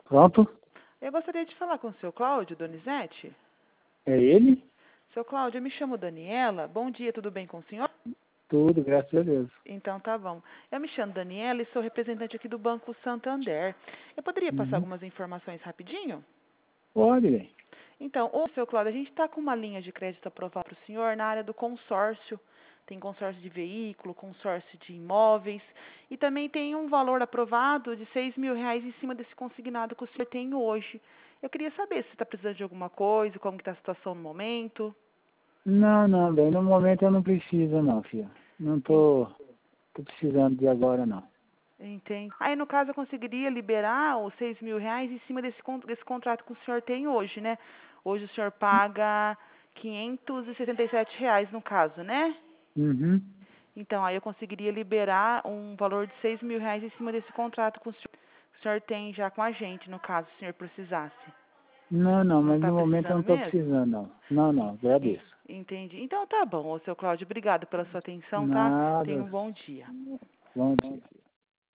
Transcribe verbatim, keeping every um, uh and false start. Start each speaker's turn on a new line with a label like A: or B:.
A: Pronto?
B: Eu gostaria de falar com o seu Cláudio Donizete.
A: É ele?
B: Seu Cláudio, eu me chamo Daniela. Bom dia, tudo bem com o senhor?
A: Tudo, graças a Deus.
B: Então tá bom. Eu me chamo Daniela e sou representante aqui do Banco Santander. Eu poderia passar
A: Uhum.
B: algumas informações rapidinho?
A: Pode, bem.
B: Então, ô, seu Cláudio, a gente está com uma linha de crédito aprovada para o senhor na área do consórcio. Tem consórcio de veículo, consórcio de imóveis. E também tem um valor aprovado de seis mil reais em cima desse consignado que o senhor tem hoje. Eu queria saber se está precisando de alguma coisa, como está a situação no momento.
A: Não, não, bem, no momento eu não preciso não, filha. Não tô, tô precisando de agora não.
B: Entende? Aí, no caso, eu conseguiria liberar os seis mil reais em cima desse, con- desse contrato que o senhor tem hoje, né? Hoje o senhor paga quinhentos e setenta e sete reais, no caso, né?
A: Uhum.
B: Então, aí eu conseguiria liberar um valor de seis mil reais em cima desse contrato que o senhor, que o senhor tem já com a gente, no caso, se o senhor precisasse.
A: Não, não,
B: Não
A: mas
B: está
A: no momento eu
B: precisando
A: não tô
B: mesmo?
A: precisando não. Não, não,
B: En-
A: agradeço.
B: Entendi. Então, tá bom, ô, seu Cláudio. Obrigado pela sua atenção, tá? Tenha
A: Nada,
B: um bom dia.
A: bom dia.